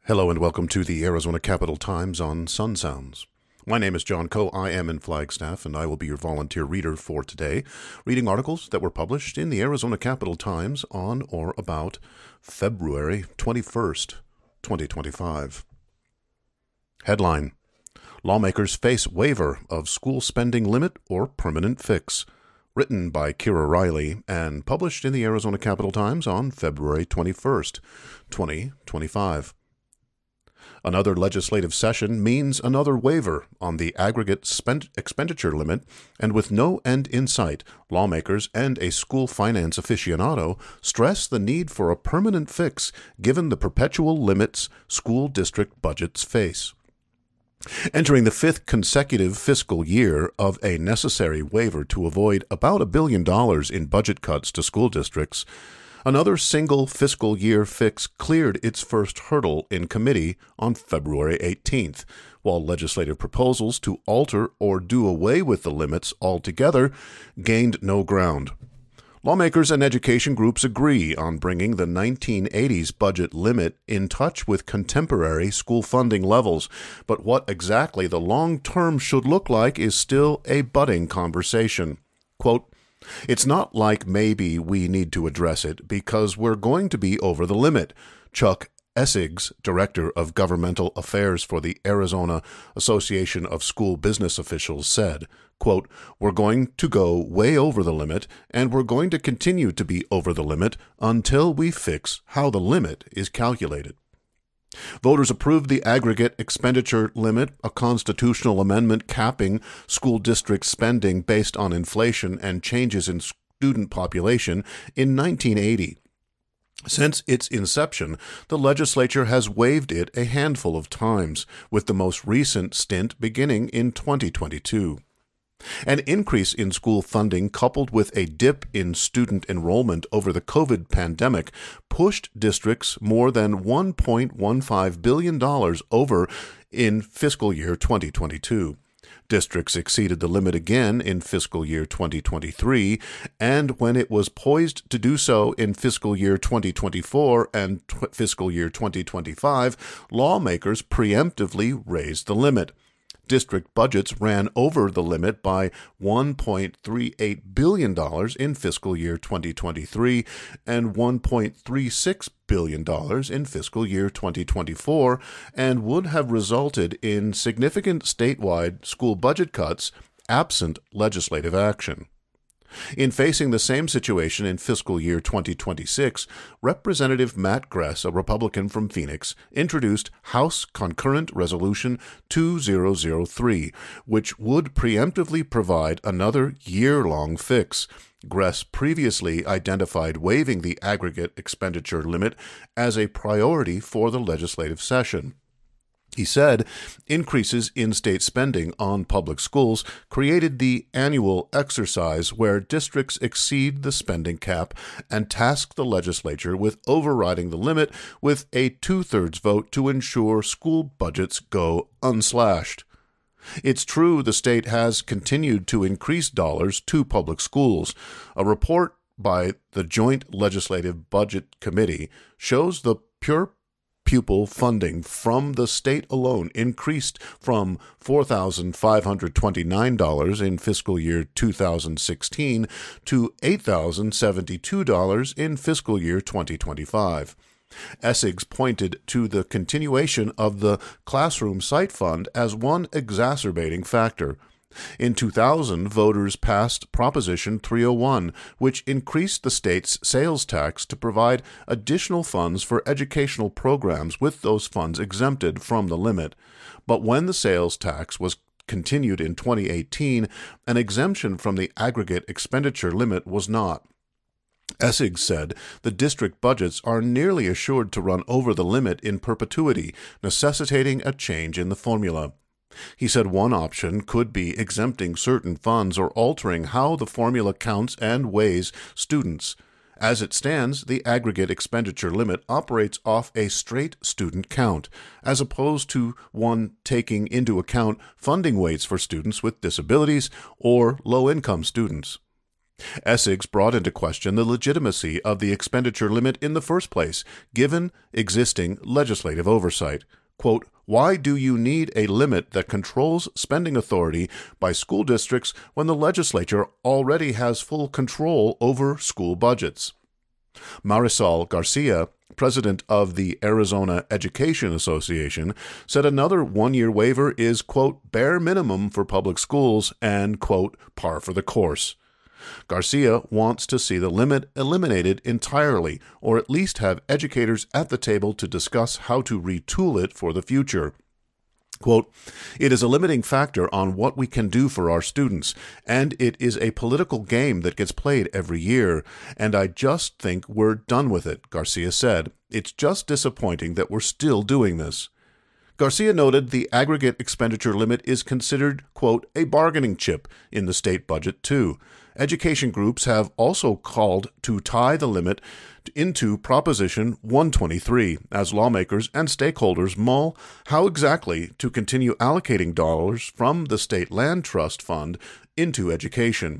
Hello and welcome to the Arizona Capital Times on Sun Sounds. My name is John Coe. I am in Flagstaff, and I will be your volunteer reader for today, reading articles that were published in the Arizona Capital Times on or about February 21st, 2025. Headline: Lawmakers face waiver of school spending limit or permanent fix. Written by Kira Riley and published in the Arizona Capital Times on February 21st, 2025. Another legislative session means another waiver on the aggregate expenditure limit, and with no end in sight, lawmakers and a school finance aficionado stress the need for a permanent fix given the perpetual limits school district budgets face. Entering the fifth consecutive fiscal year of a necessary waiver to avoid about $1 billion in budget cuts to school districts, another single fiscal year fix cleared its first hurdle in committee on February 18th, while legislative proposals to alter or do away with the limits altogether gained no ground. Lawmakers and education groups agree on bringing the 1980s budget limit in touch with contemporary school funding levels, but what exactly the long term should look like is still a budding conversation. Quote, "It's not like maybe we need to address it because we're going to be over the limit," Chuck Essigs, Director of Governmental Affairs for the Arizona Association of School Business Officials, said, quote, "We're going to go way over the limit, and we're going to continue to be over the limit until we fix how the limit is calculated." Voters approved the aggregate expenditure limit, a constitutional amendment capping school district spending based on inflation and changes in student population in 1980. Since its inception, the legislature has waived it a handful of times, with the most recent stint beginning in 2022. An increase in school funding coupled with a dip in student enrollment over the COVID pandemic pushed districts more than $1.15 billion over in fiscal year 2022. Districts exceeded the limit again in fiscal year 2023, and when it was poised to do so in fiscal year 2024 and fiscal year 2025, lawmakers preemptively raised the limit. District budgets ran over the limit by $1.38 billion in fiscal year 2023 and $1.36 billion in fiscal year 2024, and would have resulted in significant statewide school budget cuts absent legislative action. In facing the same situation in fiscal year 2026, Representative Matt Gress, a Republican from Phoenix, introduced House Concurrent Resolution 2003, which would preemptively provide another year-long fix. Gress previously identified waiving the aggregate expenditure limit as a priority for the legislative session. He said increases in state spending on public schools created the annual exercise where districts exceed the spending cap and task the legislature with overriding the limit with a two-thirds vote to ensure school budgets go unslashed. It's true the state has continued to increase dollars to public schools. A report by the Joint Legislative Budget Committee shows the pupil funding from the state alone increased from $4,529 in fiscal year 2016 to $8,072 in fiscal year 2025. Essigs pointed to the continuation of the Classroom Site Fund as one exacerbating factor. In 2000, voters passed Proposition 301, which increased the state's sales tax to provide additional funds for educational programs with those funds exempted from the limit. But when the sales tax was continued in 2018, an exemption from the aggregate expenditure limit was not. Essigs said the district budgets are nearly assured to run over the limit in perpetuity, necessitating a change in the formula. He said one option could be exempting certain funds or altering how the formula counts and weighs students. As it stands, the aggregate expenditure limit operates off a straight student count, as opposed to one taking into account funding weights for students with disabilities or low-income students. Essex brought into question the legitimacy of the expenditure limit in the first place, given existing legislative oversight. Quote, "Why do you need a limit that controls spending authority by school districts when the legislature already has full control over school budgets?" Marisol Garcia, president of the Arizona Education Association, said another one-year waiver is, quote, "bare minimum for public schools" and, quote, "par for the course." Garcia wants to see the limit eliminated entirely, or at least have educators at the table to discuss how to retool it for the future. Quote, "It is a limiting factor on what we can do for our students, and it is a political game that gets played every year, and I just think we're done with it," Garcia said. "It's just disappointing that we're still doing this." Garcia noted the aggregate expenditure limit is considered, quote, "a bargaining chip in the state budget, too. Education groups have also called to tie the limit into Proposition 123 as lawmakers and stakeholders mull how exactly to continue allocating dollars from the State Land Trust Fund into education.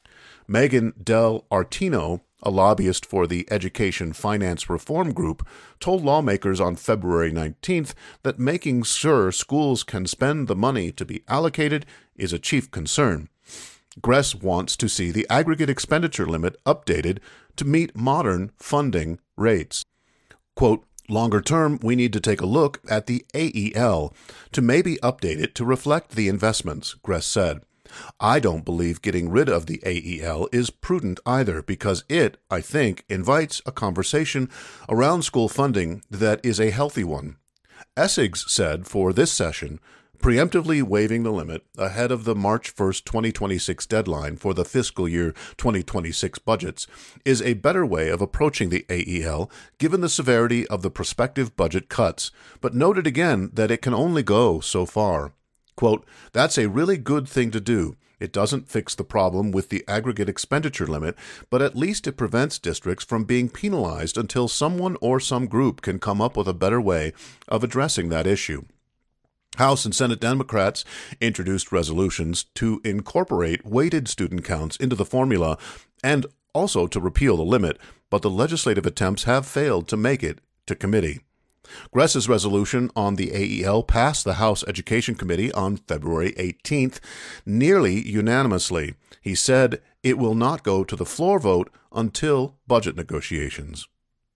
Megan Del Artino, a lobbyist for the Education Finance Reform Group, told lawmakers on February 19th that making sure schools can spend the money to be allocated is a chief concern. Gress wants to see the aggregate expenditure limit updated to meet modern funding rates. Quote, "Longer term, we need to take a look at the AEL to maybe update it to reflect the investments," Gress said. "I don't believe getting rid of the AEL is prudent either, because it, I think, invites a conversation around school funding that is a healthy one." Essex said for this session, preemptively waiving the limit ahead of the March 1st, 2026 deadline for the fiscal year 2026 budgets is a better way of approaching the AEL given the severity of the prospective budget cuts, but noted again that it can only go so far. Quote, "That's a really good thing to do. It doesn't fix the problem with the aggregate expenditure limit, but at least it prevents districts from being penalized until someone or some group can come up with a better way of addressing that issue." House and Senate Democrats introduced resolutions to incorporate weighted student counts into the formula and also to repeal the limit, but the legislative attempts have failed to make it to committee. Gress's resolution on the AEL passed the House Education Committee on February 18th, nearly unanimously. He said it will not go to the floor vote until budget negotiations.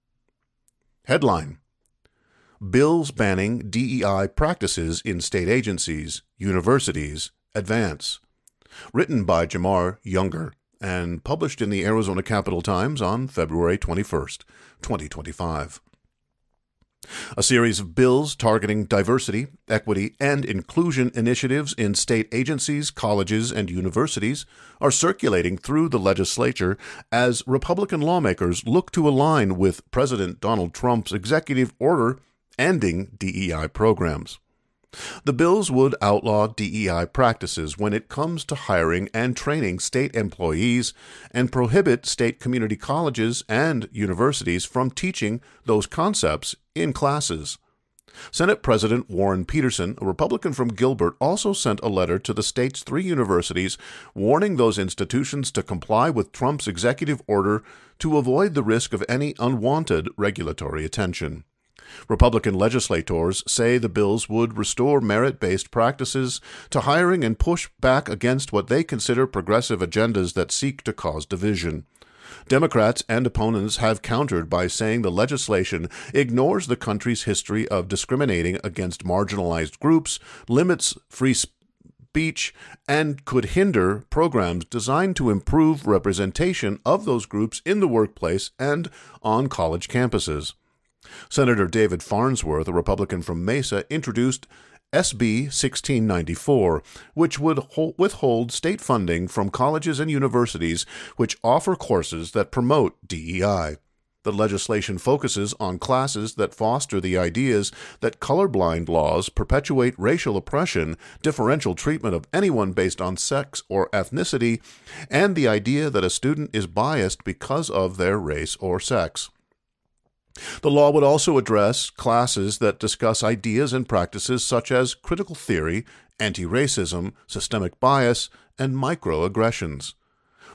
Headline: Bills banning DEI practices in state agencies, universities, advance. Written by Jamar Younger and published in the Arizona Capital Times on February 21st, 2025. A series of bills targeting diversity, equity, and inclusion initiatives in state agencies, colleges, and universities are circulating through the legislature as Republican lawmakers look to align with President Donald Trump's executive order ending DEI programs. The bills would outlaw DEI practices when it comes to hiring and training state employees and prohibit state community colleges and universities from teaching those concepts in classes. Senate President Warren Peterson, a Republican from Gilbert, also sent a letter to the state's 3 universities warning those institutions to comply with Trump's executive order to avoid the risk of any unwanted regulatory attention. Republican legislators say the bills would restore merit-based practices to hiring and push back against what they consider progressive agendas that seek to cause division. Democrats and opponents have countered by saying the legislation ignores the country's history of discriminating against marginalized groups, limits free speech, and could hinder programs designed to improve representation of those groups in the workplace and on college campuses. Senator David Farnsworth, a Republican from Mesa, introduced SB 1694, which would withhold state funding from colleges and universities which offer courses that promote DEI. The legislation focuses on classes that foster the ideas that colorblind laws perpetuate racial oppression, differential treatment of anyone based on sex or ethnicity, and the idea that a student is biased because of their race or sex. The law would also address classes that discuss ideas and practices such as critical theory, anti-racism, systemic bias, and microaggressions.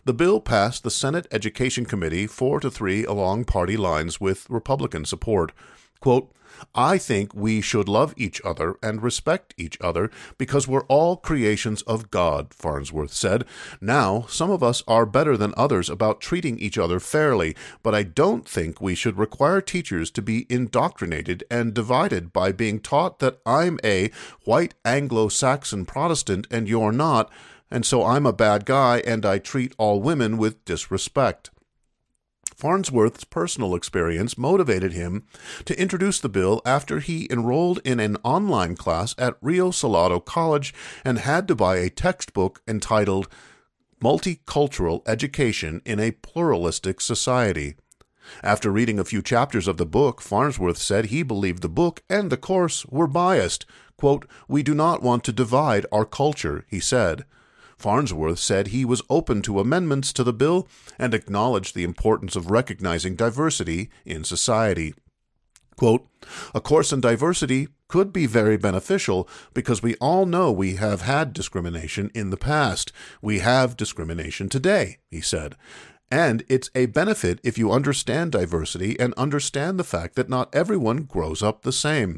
The bill passed the Senate Education Committee 4-3 along party lines with Republican support. Quote, I think we should love each other and respect each other because we're all creations of God, Farnsworth said. Now, some of us are better than others about treating each other fairly, but I don't think we should require teachers to be indoctrinated and divided by being taught that I'm a white Anglo-Saxon Protestant and you're not, and so I'm a bad guy and I treat all women with disrespect. Farnsworth's personal experience motivated him to introduce the bill after he enrolled in an online class at Rio Salado College and had to buy a textbook entitled Multicultural Education in a Pluralistic Society. After reading a few chapters of the book, Farnsworth said he believed the book and the course were biased. Quote, we do not want to divide our culture, he said. Farnsworth said he was open to amendments to the bill and acknowledged the importance of recognizing diversity in society. Quote, a course in diversity could be very beneficial because we all know we have had discrimination in the past. We have discrimination today, he said. And it's a benefit if you understand diversity and understand the fact that not everyone grows up the same.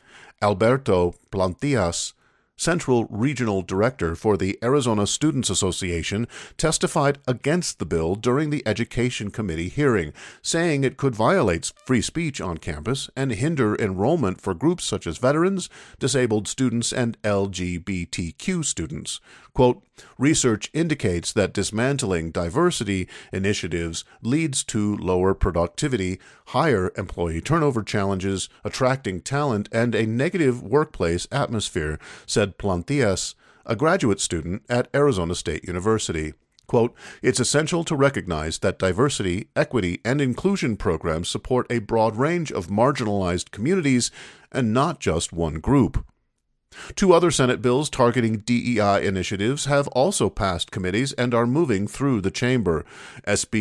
Alberto Plantillas, Central Regional Director for the Arizona Students Association, testified against the bill during the Education Committee hearing, saying it could violate free speech on campus and hinder enrollment for groups such as veterans, disabled students, and LGBTQ students. Quote, research indicates that dismantling diversity initiatives leads to lower productivity, higher employee turnover challenges, attracting talent, and a negative workplace atmosphere, said Plantillas, a graduate student at Arizona State University. Quote, it's essential to recognize that diversity, equity, and inclusion programs support a broad range of marginalized communities and not just one group. Two other Senate bills targeting DEI initiatives have also passed committees and are moving through the chamber. SB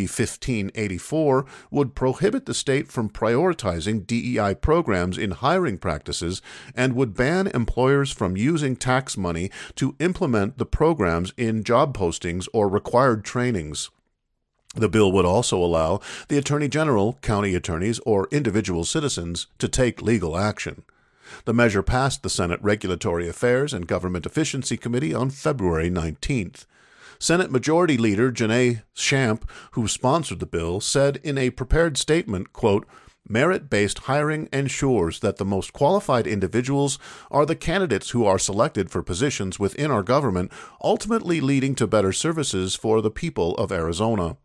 1584 would prohibit the state from prioritizing DEI programs in hiring practices and would ban employers from using tax money to implement the programs in job postings or required trainings. The bill would also allow the Attorney General, county attorneys, or individual citizens to take legal action. The measure passed the Senate Regulatory Affairs and Government Efficiency Committee on February 19th. Senate Majority Leader Janae Shamp, who sponsored the bill, said in a prepared statement, quote, merit-based hiring ensures that the most qualified individuals are the candidates who are selected for positions within our government, ultimately leading to better services for the people of Arizona.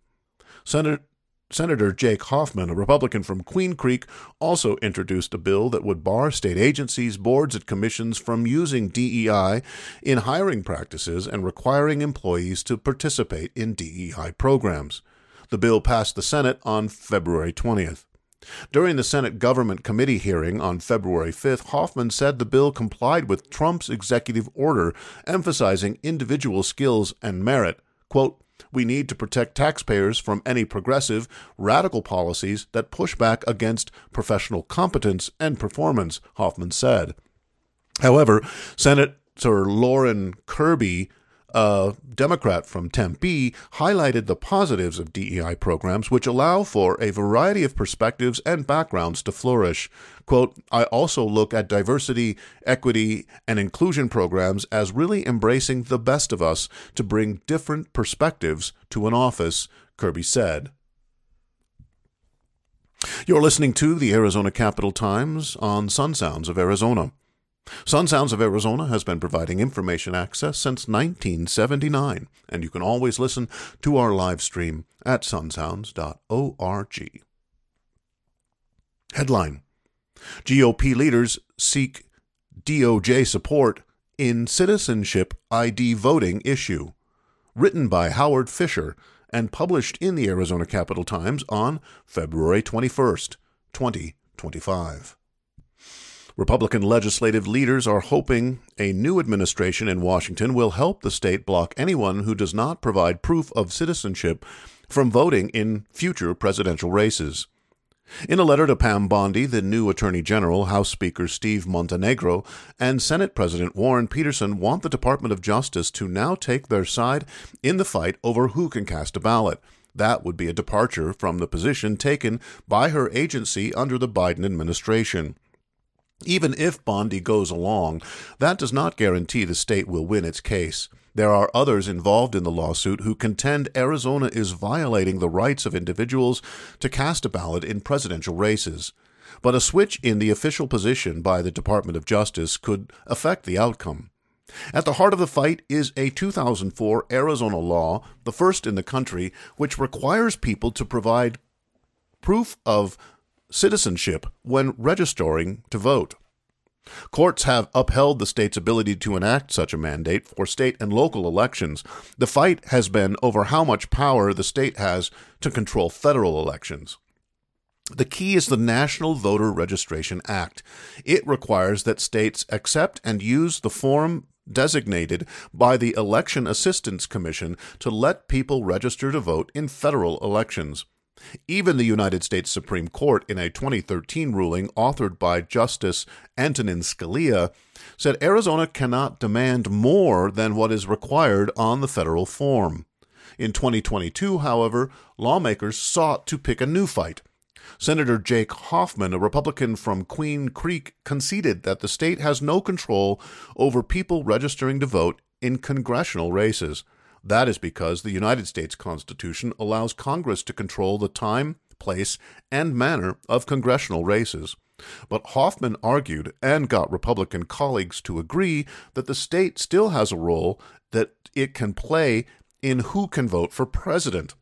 Senator Jake Hoffman, a Republican from Queen Creek, also introduced a bill that would bar state agencies, boards, and commissions from using DEI in hiring practices and requiring employees to participate in DEI programs. The bill passed the Senate on February 20th. During the Senate Government Committee hearing on February 5th, Hoffman said the bill complied with Trump's executive order emphasizing individual skills and merit. Quote, we need to protect taxpayers from any progressive, radical policies that push back against professional competence and performance, Hoffman said. However, Senator Lauren Kirby, a Democrat from Tempe, highlighted the positives of DEI programs, which allow for a variety of perspectives and backgrounds to flourish. Quote, I also look at diversity, equity, and inclusion programs as really embracing the best of us to bring different perspectives to an office, Kirby said. You're listening to the Arizona Capital Times on Sun Sounds of Arizona. Sun Sounds of Arizona has been providing information access since 1979, and you can always listen to our live stream at sunsounds.org. Headline: GOP leaders seek DOJ support in citizenship ID voting issue. Written by Howard Fisher and published in the Arizona Capital Times on February 21st, 2025. Republican legislative leaders are hoping a new administration in Washington will help the state block anyone who does not provide proof of citizenship from voting in future presidential races. In a letter to Pam Bondi, the new Attorney General, House Speaker Steve Montenegro, and Senate President Warren Peterson want the Department of Justice to now take their side in the fight over who can cast a ballot. That would be a departure from the position taken by her agency under the Biden administration. Even if Bondi goes along, that does not guarantee the state will win its case. There are others involved in the lawsuit who contend Arizona is violating the rights of individuals to cast a ballot in presidential races. But a switch in the official position by the Department of Justice could affect the outcome. At the heart of the fight is a 2004 Arizona law, the first in the country, which requires people to provide proof of citizenship when registering to vote. Courts have upheld the state's ability to enact such a mandate for state and local elections. The fight has been over how much power the state has to control federal elections. The key is the National Voter Registration Act. It requires that states accept and use the form designated by the Election Assistance Commission to let people register to vote in federal elections. Even the United States Supreme Court, in a 2013 ruling authored by Justice Antonin Scalia, said Arizona cannot demand more than what is required on the federal form. In 2022, however, lawmakers sought to pick a new fight. Senator Jake Hoffman, a Republican from Queen Creek, conceded that the state has no control over people registering to vote in congressional races. That is because the United States Constitution allows Congress to control the time, place, and manner of congressional races. But Hoffman argued, and got Republican colleagues to agree, that the state still has a role that it can play in who can vote for president.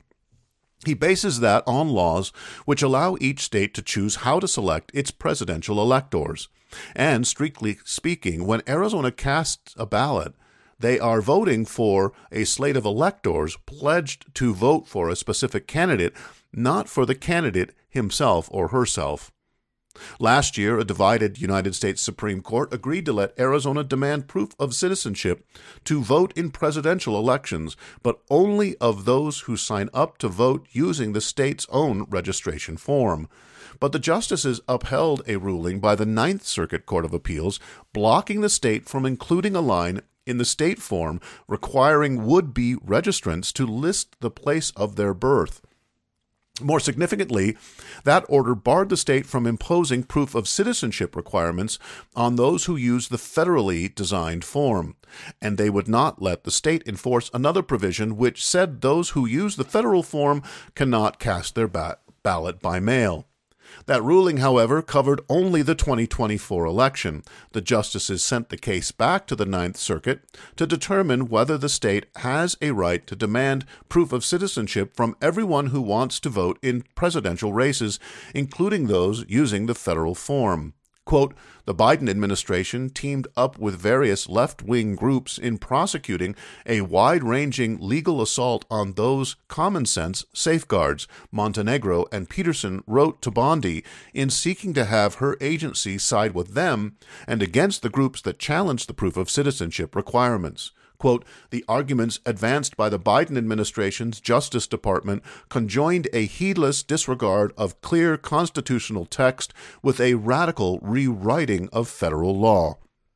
He bases that on laws which allow each state to choose how to select its presidential electors. And, strictly speaking, when Arizona casts a ballot, they are voting for a slate of electors pledged to vote for a specific candidate, not for the candidate himself or herself. Last year, a divided United States Supreme Court agreed to let Arizona demand proof of citizenship to vote in presidential elections, but only of those who sign up to vote using the state's own registration form. But the justices upheld a ruling by the Ninth Circuit Court of Appeals blocking the state from including a line in the state form requiring would-be registrants to list the place of their birth. More significantly, that order barred the state from imposing proof of citizenship requirements on those who use the federally designed form, and they would not let the state enforce another provision which said those who use the federal form cannot cast their ballot by mail. That ruling, however, covered only the 2024 election. The justices sent the case back to the Ninth Circuit to determine whether the state has a right to demand proof of citizenship from everyone who wants to vote in presidential races, including those using the federal form. Quote, the Biden administration teamed up with various left-wing groups in prosecuting a wide-ranging legal assault on those common-sense safeguards, Montenegro and Peterson wrote to Bondi in seeking to have her agency side with them and against the groups that challenged the proof of citizenship requirements. Quote, the arguments advanced by the Biden administration's Justice Department conjoined a heedless disregard of clear constitutional text with a radical rewriting of federal law.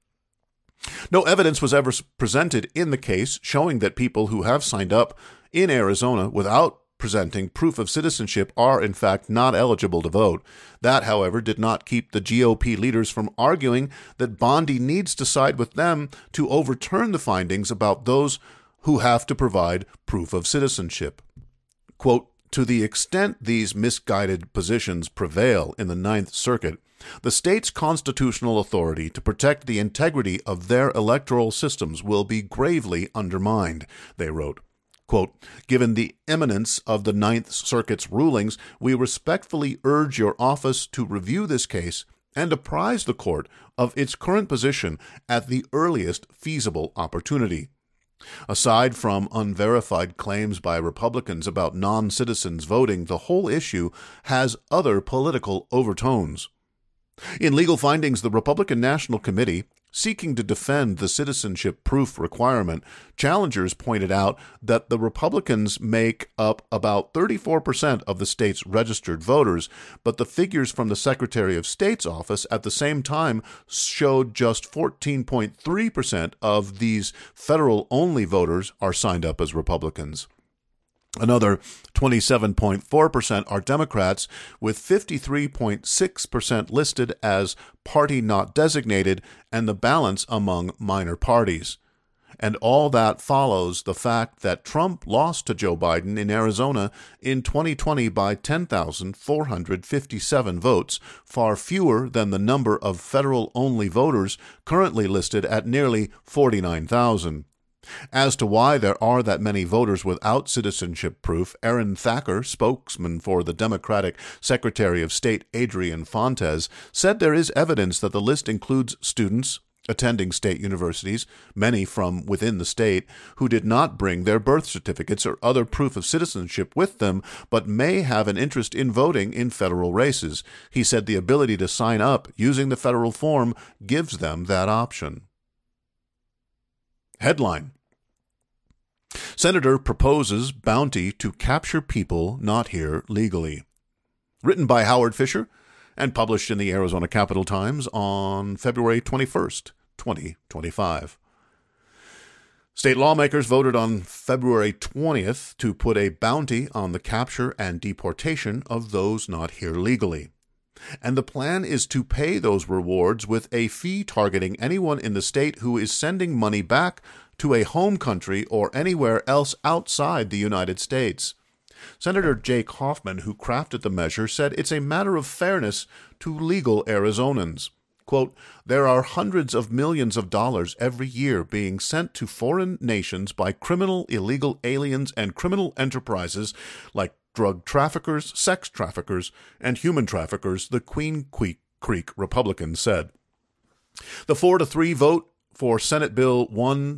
No evidence was ever presented in the case showing that people who have signed up in Arizona without presenting proof of citizenship are, in fact, not eligible to vote. That, however, did not keep the GOP leaders from arguing that Bondi needs to side with them to overturn the findings about those who have to provide proof of citizenship. Quote, to the extent these misguided positions prevail in the Ninth Circuit, the state's constitutional authority to protect the integrity of their electoral systems will be gravely undermined, they wrote. Quote, given the imminence of the Ninth Circuit's rulings, we respectfully urge your office to review this case and apprise the court of its current position at the earliest feasible opportunity. Aside from unverified claims by Republicans about non-citizens voting, the whole issue has other political overtones. In legal findings, the Republican National Committee Seeking to defend the citizenship proof requirement, challengers pointed out that the Republicans make up about 34% of the state's registered voters, but the figures from the Secretary of State's office at the same time showed just 14.3% of these federal-only voters are signed up as Republicans. Another 27.4% are Democrats, with 53.6% listed as party not designated, and the balance among minor parties. And all that follows the fact that Trump lost to Joe Biden in Arizona in 2020 by 10,457 votes, far fewer than the number of federal-only voters currently listed at nearly 49,000. As to why there are that many voters without citizenship proof, Aaron Thacker, spokesman for the Democratic Secretary of State Adrian Fontes, said there is evidence that the list includes students attending state universities, many from within the state, who did not bring their birth certificates or other proof of citizenship with them, but may have an interest in voting in federal races. He said the ability to sign up using the federal form gives them that option. Headline: Senator proposes bounty to capture people not here legally. Written by Howard Fisher and published in the Arizona Capital Times on February 21st, 2025. State lawmakers voted on February 20th to put a bounty on the capture and deportation of those not here legally. And the plan is to pay those rewards with a fee targeting anyone in the state who is sending money back to a home country or anywhere else outside the United States. Senator Jake Hoffman, who crafted the measure, said it's a matter of fairness to legal Arizonans. Quote, there are hundreds of millions of dollars every year being sent to foreign nations by criminal illegal aliens and criminal enterprises like drug traffickers, sex traffickers, and human traffickers, the Queen Creek Republicans said. The 4-3 vote for Senate Bill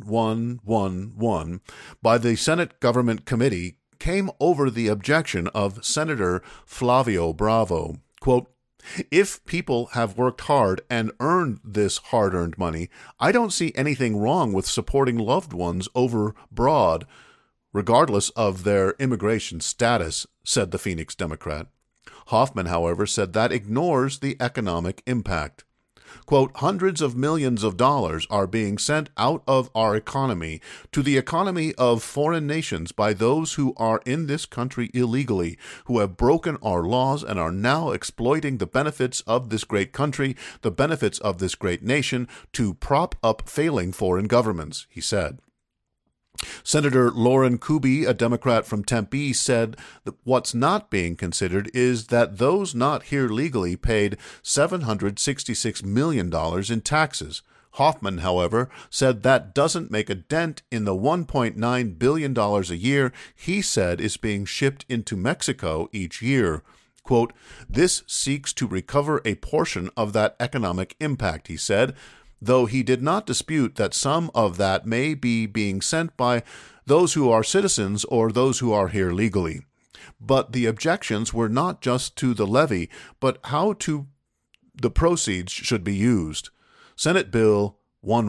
1111 by the Senate Government Committee came over the objection of Senator Flavio Bravo. Quote, if people have worked hard and earned this hard-earned money, I don't see anything wrong with supporting loved ones overbroad, regardless of their immigration status, said the Phoenix Democrat. Hoffman, however, said that ignores the economic impact. Quote, hundreds of millions of dollars are being sent out of our economy to the economy of foreign nations by those who are in this country illegally, who have broken our laws and are now exploiting the benefits of this great country, the benefits of this great nation, to prop up failing foreign governments, he said. Senator Lauren Kuby, a Democrat from Tempe, said that what's not being considered is that those not here legally paid $766 million in taxes. Hoffman, however, said that doesn't make a dent in the $1.9 billion a year he said is being shipped into Mexico each year. Quote, this seeks to recover a portion of that economic impact, he said, though he did not dispute that some of that may be being sent by those who are citizens or those who are here legally. But the objections were not just to the levy, but how the proceeds should be used. Senate Bill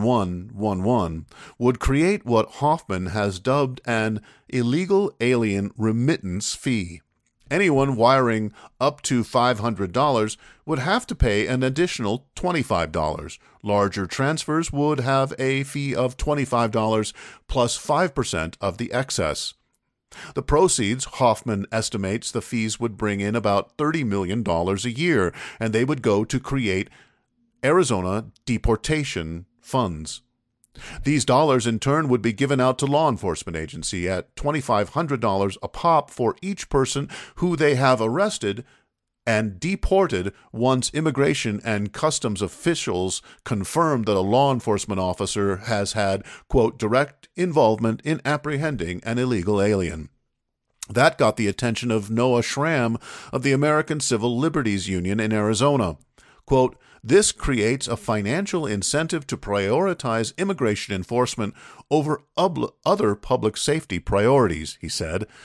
1111 would create what Hoffman has dubbed an illegal alien remittance fee. Anyone wiring up to $500 would have to pay an additional $25. Larger transfers would have a fee of $25 plus 5% of the excess. The proceeds, Hoffman estimates the fees would bring in about $30 million a year, and they would go to create Arizona deportation funds. These dollars, in turn, would be given out to law enforcement agency at $2,500 a pop for each person who they have arrested and deported once immigration and customs officials confirm that a law enforcement officer has had, quote, direct involvement in apprehending an illegal alien. That got the attention of Noah Schramm of the American Civil Liberties Union in Arizona. Quote, this creates a financial incentive to prioritize immigration enforcement over other public safety priorities, he said,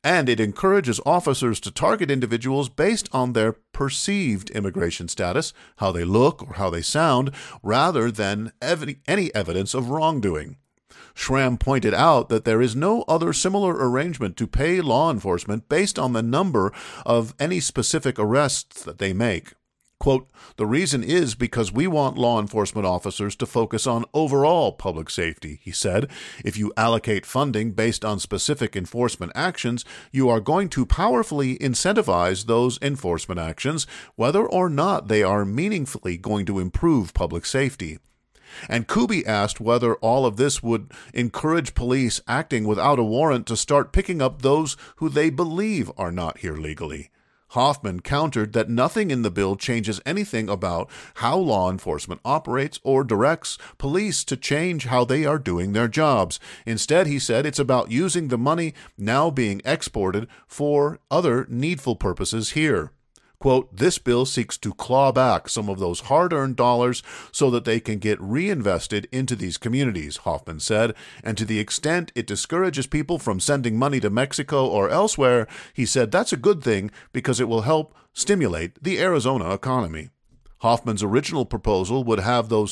And it encourages officers to target individuals based on their perceived immigration status, how they look or how they sound, rather than any evidence of wrongdoing. Schramm pointed out that there is no other similar arrangement to pay law enforcement based on the number of any specific arrests that they make. Quote, "The reason is because we want law enforcement officers to focus on overall public safety," he said. "If you allocate funding based on specific enforcement actions, you are going to powerfully incentivize those enforcement actions, whether or not they are meaningfully going to improve public safety." And Kuby asked whether all of this would encourage police acting without a warrant to start picking up those who they believe are not here legally. Hoffman countered that nothing in the bill changes anything about how law enforcement operates or directs police to change how they are doing their jobs. Instead, he said, it's about using the money now being exported for other needful purposes here. Quote, "This bill seeks to claw back some of those hard-earned dollars so that they can get reinvested into these communities," Hoffman said, "and to the extent it discourages people from sending money to Mexico or elsewhere," he said, "that's a good thing because it will help stimulate the Arizona economy." Hoffman's original proposal would have those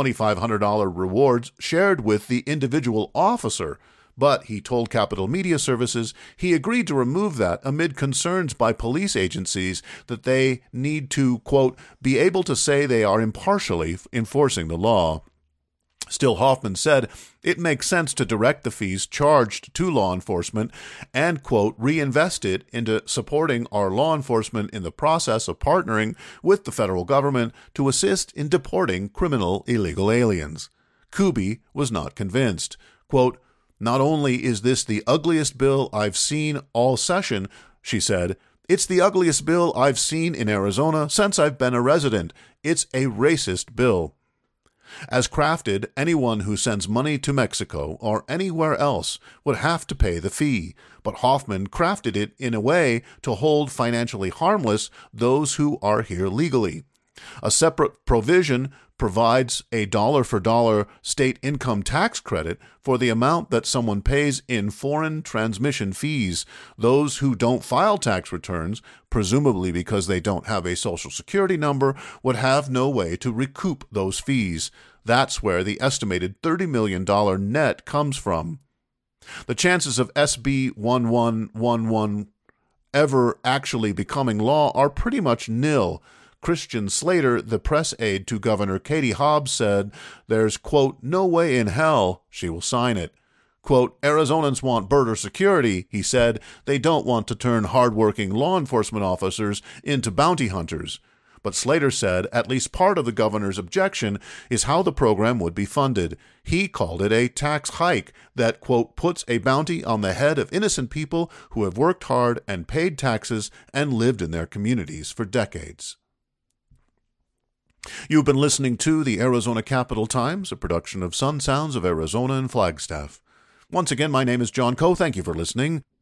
$2,500 rewards shared with the individual officer, but he told Capitol Media Services he agreed to remove that amid concerns by police agencies that they need to, quote, "be able to say they are impartially enforcing the law." Still, Hoffman said it makes sense to direct the fees charged to law enforcement and, quote, "reinvest it into supporting our law enforcement in the process of partnering with the federal government to assist in deporting criminal illegal aliens." Kuby was not convinced. Quote, "Not only is this the ugliest bill I've seen all session," she said, "it's the ugliest bill I've seen in Arizona since I've been a resident. It's a racist bill." As crafted, anyone who sends money to Mexico or anywhere else would have to pay the fee, but Hoffman crafted it in a way to hold financially harmless those who are here legally. A separate provision provides a dollar-for-dollar state income tax credit for the amount that someone pays in foreign transmission fees. Those who don't file tax returns, presumably because they don't have a Social Security number, would have no way to recoup those fees. That's where the estimated $30 million net comes from. The chances of SB 1111 ever actually becoming law are pretty much nil. Christian Slater, the press aide to Governor Katie Hobbs, said there's, quote, "no way in hell she will sign it." Quote, "Arizonans want border security," he said. "They don't want to turn hardworking law enforcement officers into bounty hunters." But Slater said at least part of the governor's objection is how the program would be funded. He called it a tax hike that, quote, "puts a bounty on the head of innocent people who have worked hard and paid taxes and lived in their communities for decades." You've been listening to the Arizona Capital Times, a production of Sun Sounds of Arizona and Flagstaff. Once again, my name is John Coe. Thank you for listening.